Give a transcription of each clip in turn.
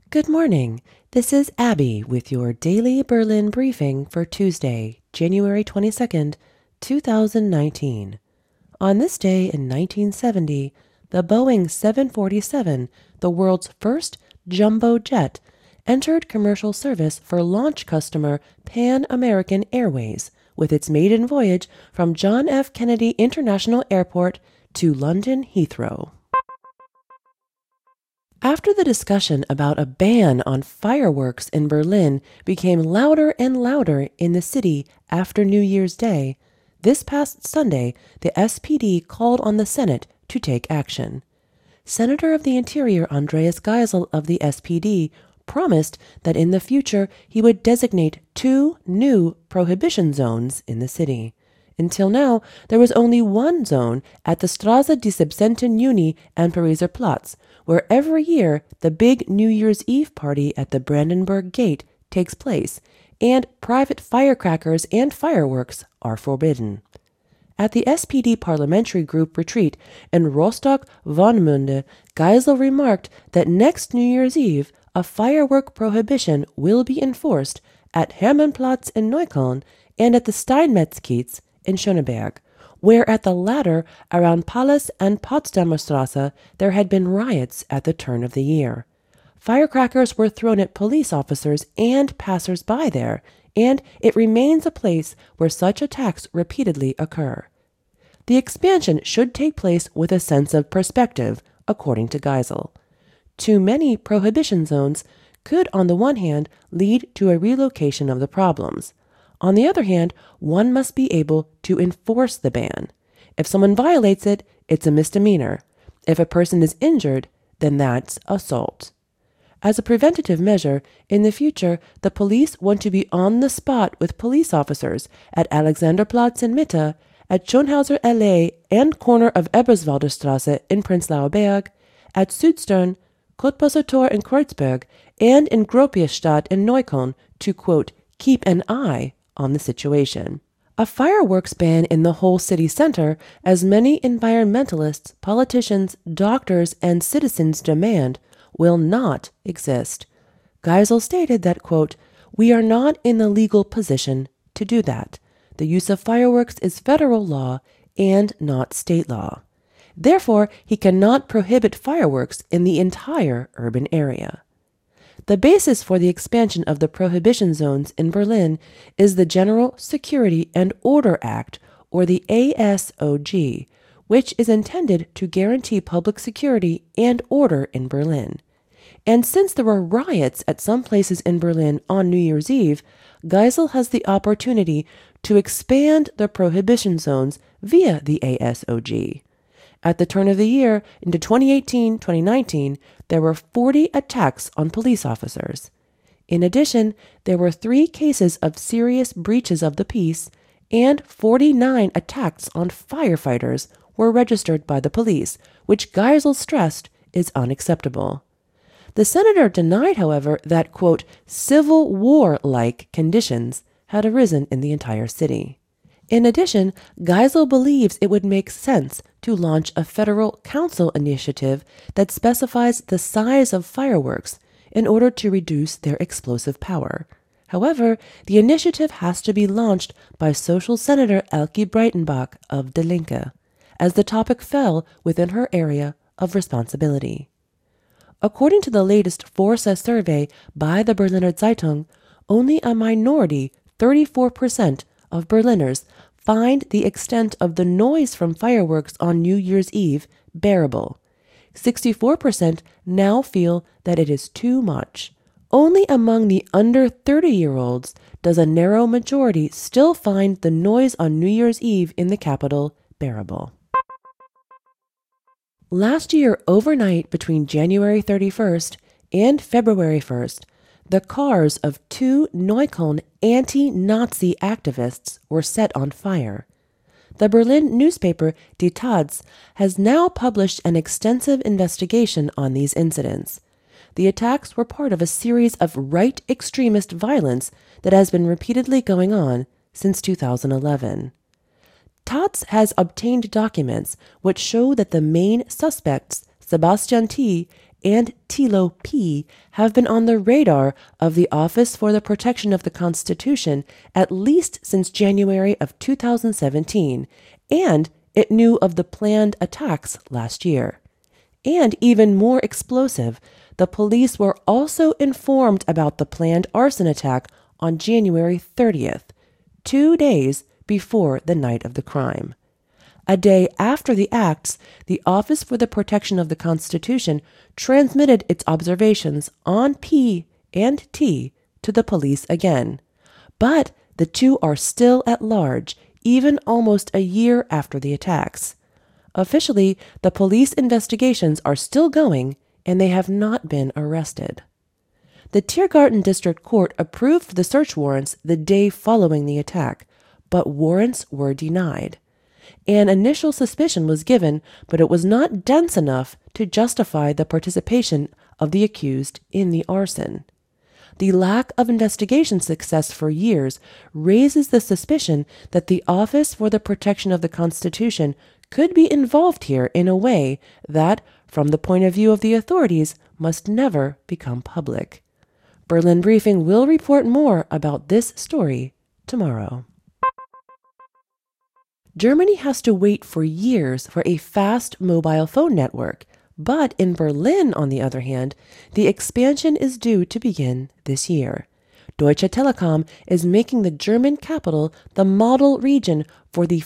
Good morning. This is Abby with your daily Berlin briefing for Tuesday, January 22nd, 2019. On this day in 1970, the Boeing 747, the world's first jumbo jet, entered commercial service for launch customer Pan American Airways with its maiden voyage from John F. Kennedy International Airport to London Heathrow. After the discussion about a ban on fireworks in Berlin became louder and louder in the city after New Year's Day, this past Sunday, the SPD called on the Senate to take action. Senator of the Interior Andreas Geisel of the SPD promised that in the future he would designate 2 new prohibition zones in the city. Until now, there was only one zone at the Straße des 17. Juni and Pariser Platz, where every year the big New Year's Eve party at the Brandenburg Gate takes place, and private firecrackers and fireworks are forbidden. At the SPD parliamentary group retreat in Rostock-Warnemünde, Geisel remarked that next New Year's Eve a firework prohibition will be enforced at Hermannplatz in Neukölln and at the Steinmetzkiez in Schöneberg, where at the latter, around Pallas and Potsdamer Straße, there had been riots at the turn of the year. Firecrackers were thrown at police officers and passers-by there, and it remains a place where such attacks repeatedly occur. The expansion should take place with a sense of perspective, according to Geisel. Too many prohibition zones could, on the one hand, lead to a relocation of the problems. On the other hand, one must be able to enforce the ban. If someone violates it, it's a misdemeanor. If a person is injured, then that's assault. As a preventative measure, in the future, the police want to be on the spot with police officers at Alexanderplatz in Mitte, at Schönhauser Allee and corner of Eberswalder Straße in Prenzlauer Berg, at Südstern, Cottbusser Tor in Kreuzberg, and in Gropiusstadt in Neukölln to, quote, keep an eye on the situation. A fireworks ban in the whole city center, as many environmentalists, politicians, doctors, and citizens demand, will not exist. Geisel stated that, quote, we are not in the legal position to do that. The use of fireworks is federal law and not state law. Therefore, he cannot prohibit fireworks in the entire urban area. The basis for the expansion of the prohibition zones in Berlin is the General Security and Order Act, or the ASOG, which is intended to guarantee public security and order in Berlin. And since there were riots at some places in Berlin on New Year's Eve, Geisel has the opportunity to expand the prohibition zones via the ASOG. At the turn of the year, into 2018-2019, there were 40 attacks on police officers. In addition, there were 3 cases of serious breaches of the peace, and 49 attacks on firefighters were registered by the police, which Geisel stressed is unacceptable. The senator denied, however, that, quote, civil war-like conditions had arisen in the entire city. In addition, Geisel believes it would make sense to launch a federal council initiative that specifies the size of fireworks in order to reduce their explosive power. However, the initiative has to be launched by Social Senator Elke Breitenbach of Die Linke, as the topic fell within her area of responsibility. According to the latest Forsa survey by the Berliner Zeitung, only a minority, 34%, of Berliners find the extent of the noise from fireworks on New Year's Eve bearable. 64% now feel that it is too much. Only among the under 30-year-olds does a narrow majority still find the noise on New Year's Eve in the capital bearable. Last year, overnight between January 31st and February 1st, the cars of 2 Neukölln anti-Nazi activists were set on fire. The Berlin newspaper Die Taz has now published an extensive investigation on these incidents. The attacks were part of a series of right extremist violence that has been repeatedly going on since 2011. Taz has obtained documents which show that the main suspects, Sebastian T. and TILO P have been on the radar of the Office for the Protection of the Constitution at least since January of 2017, and it knew of the planned attacks last year. And even more explosive, the police were also informed about the planned arson attack on January 30th, 2 days before the night of the crime. A day after the acts, the Office for the Protection of the Constitution transmitted its observations on P and T to the police again. But the two are still at large, even almost a year after the attacks. Officially, the police investigations are still going, and they have not been arrested. The Tiergarten District Court approved the search warrants the day following the attack, but warrants were denied. An initial suspicion was given, but it was not dense enough to justify the participation of the accused in the arson. The lack of investigation success for years raises the suspicion that the Office for the Protection of the Constitution could be involved here in a way that, from the point of view of the authorities, must never become public. Berlin Briefing will report more about this story tomorrow. Germany has to wait for years for a fast mobile phone network, but in Berlin, on the other hand, the expansion is due to begin this year. Deutsche Telekom is making the German capital the model region for the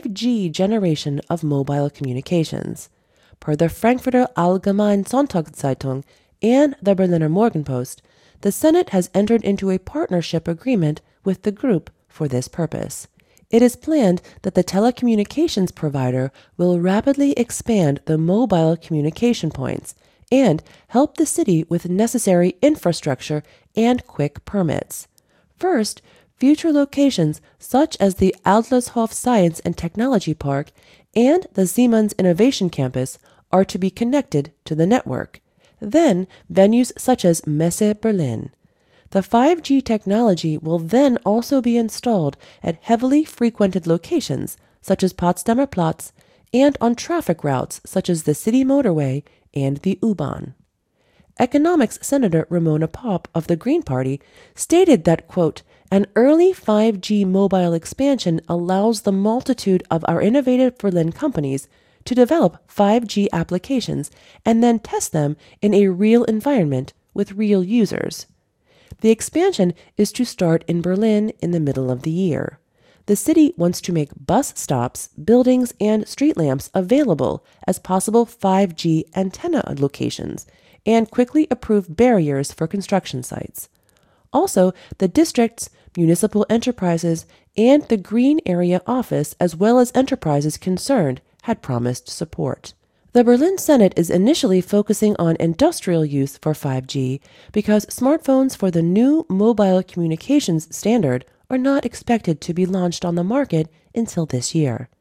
5G generation of mobile communications. Per the Frankfurter Allgemeine Sonntagszeitung and the Berliner Morgenpost, the Senate has entered into a partnership agreement with the group for this purpose. It is planned that the telecommunications provider will rapidly expand the mobile communication points and help the city with necessary infrastructure and quick permits. First, future locations such as the Adlershof Science and Technology Park and the Siemens Innovation Campus are to be connected to the network. Then, venues such as Messe Berlin. The 5G technology will then also be installed at heavily frequented locations such as Potsdamer Platz and on traffic routes such as the city motorway and the U-Bahn. Economics Senator Ramona Popp of the Green Party stated that, quote, an early 5G mobile expansion allows the multitude of our innovative Berlin companies to develop 5G applications and then test them in a real environment with real users. The expansion is to start in Berlin in the middle of the year. The city wants to make bus stops, buildings, and street lamps available as possible 5G antenna locations and quickly approve barriers for construction sites. Also, the districts, municipal enterprises, and the Green Area Office, as well as enterprises concerned, had promised support. The Berlin Senate is initially focusing on industrial use for 5G because smartphones for the new mobile communications standard are not expected to be launched on the market until this year.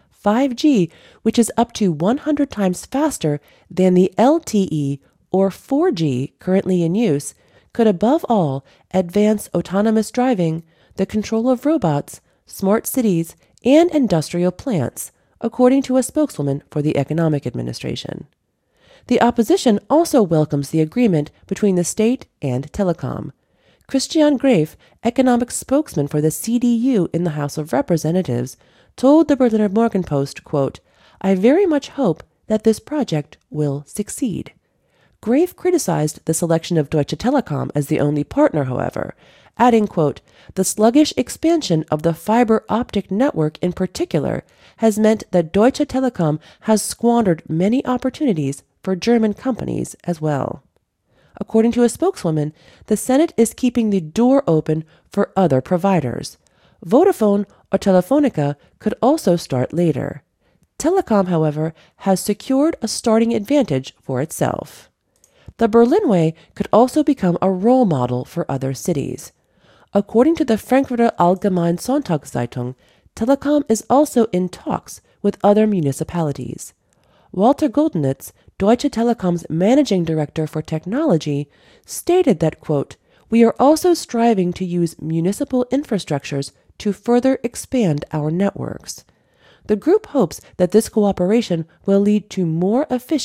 5G, which is up to 100 times faster than the LTE or 4G currently in use, could above all advance autonomous driving, the control of robots, smart cities, and industrial plants, according to a spokeswoman for the Economic Administration. The opposition also welcomes the agreement between the state and Telekom. Christian Gref, economic spokesman for the CDU in the House of Representatives, told the Berliner Morgenpost, quote, I very much hope that this project will succeed. Gref criticized the selection of Deutsche Telekom as the only partner, however, adding, quote, the sluggish expansion of the fiber optic network in particular has meant that Deutsche Telekom has squandered many opportunities for German companies as well. According to a spokeswoman, the Senate is keeping the door open for other providers. Vodafone or Telefonica could also start later. Telekom, however, has secured a starting advantage for itself. The Berlin Way could also become a role model for other cities. According to the Frankfurter Allgemeine Sonntagszeitung, Telekom is also in talks with other municipalities. Walter Goldenitz, Deutsche Telekom's managing director for technology, stated that, quote, we are also striving to use municipal infrastructures to further expand our networks. The group hopes that this cooperation will lead to more efficient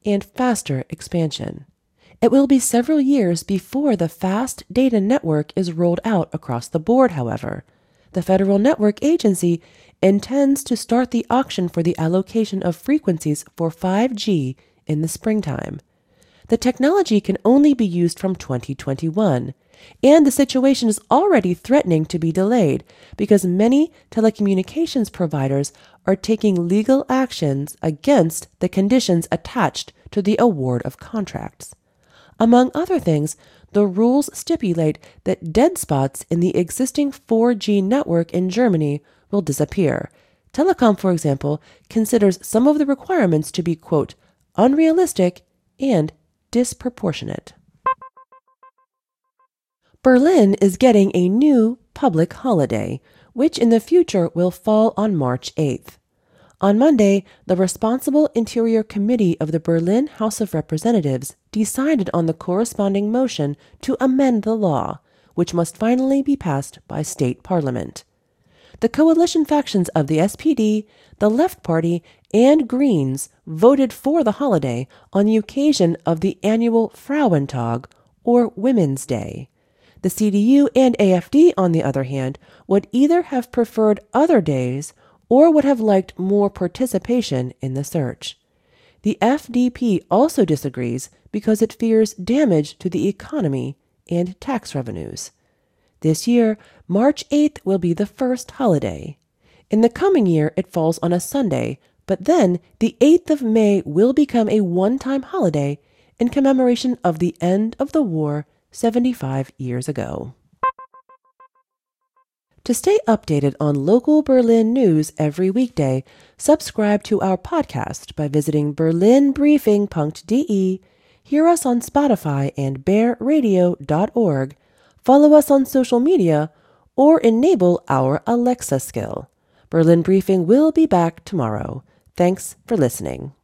and faster expansion. It will be several years before the fast data network is rolled out across the board, however. The Federal Network Agency intends to start the auction for the allocation of frequencies for 5G in the springtime. The technology can only be used from 2021, and the situation is already threatening to be delayed because many telecommunications providers are taking legal actions against the conditions attached to the award of contracts. Among other things, the rules stipulate that dead spots in the existing 4G network in Germany will disappear. Telekom, for example, considers some of the requirements to be, quote, unrealistic and disproportionate. Berlin is getting a new public holiday, which in the future will fall on March 8th. On Monday, the Responsible Interior Committee of the Berlin House of Representatives decided on the corresponding motion to amend the law, which must finally be passed by state parliament. The coalition factions of the SPD, the Left Party, and Greens voted for the holiday on the occasion of the annual Frauentag, or Women's Day. The CDU and AfD, on the other hand, would either have preferred other days or would have liked more participation in the search. The FDP also disagrees because it fears damage to the economy and tax revenues. This year, March 8th will be the first holiday. In the coming year, it falls on a Sunday, but then the 8th of May will become a one-time holiday in commemoration of the end of the war 75 years ago. To stay updated on local Berlin news every weekday, subscribe to our podcast by visiting berlinbriefing.de, hear us on Spotify and bearradio.org, follow us on social media, or enable our Alexa skill. Berlin Briefing will be back tomorrow. Thanks for listening.